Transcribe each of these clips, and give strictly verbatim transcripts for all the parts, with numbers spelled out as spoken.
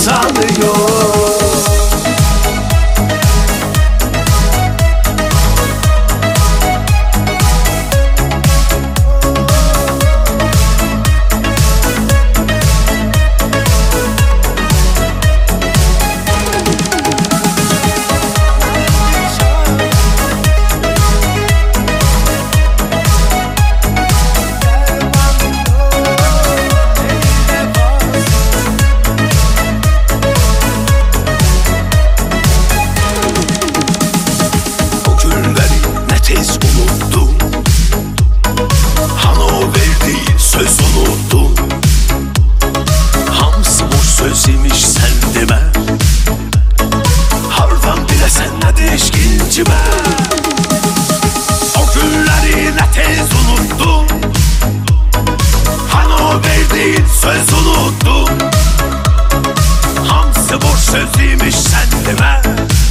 insanı yok. Söz unuttum. Hamsı boş söz imiş sen deme. Hardan bile sen ne değişkincime. O günleri ne tez unuttum. Hani o verdiğin söz unuttum. Hamsı boş söz imiş sen deme.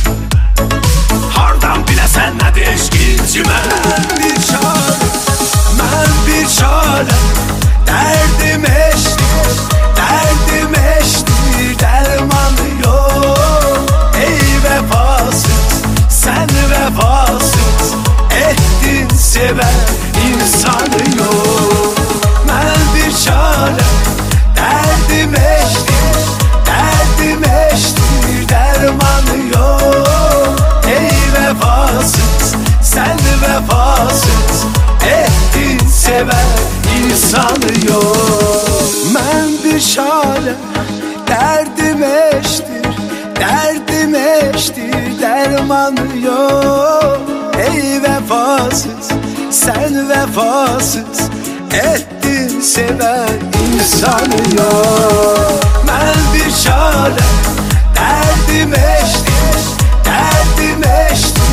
Hardan bile sen ne değişkincime. Bir çare, ben bir çare. Derdim eştir, derdim eştir, dermanı yok. Ey vefasız, sen vefasız, ettin seven insanı yok. Ben bir çare, derdim eştir, derdim eştir, dermanı yok. Ey vefasız, sen vefasız, ettin seven insanı yok. Ben bir şale, derdim eştir, derdim eştir, dermanı yok. Ey vefasız, sen vefasız, ettin seven insanı yok. Ben bir şale, derdim eştir, derdim eştir,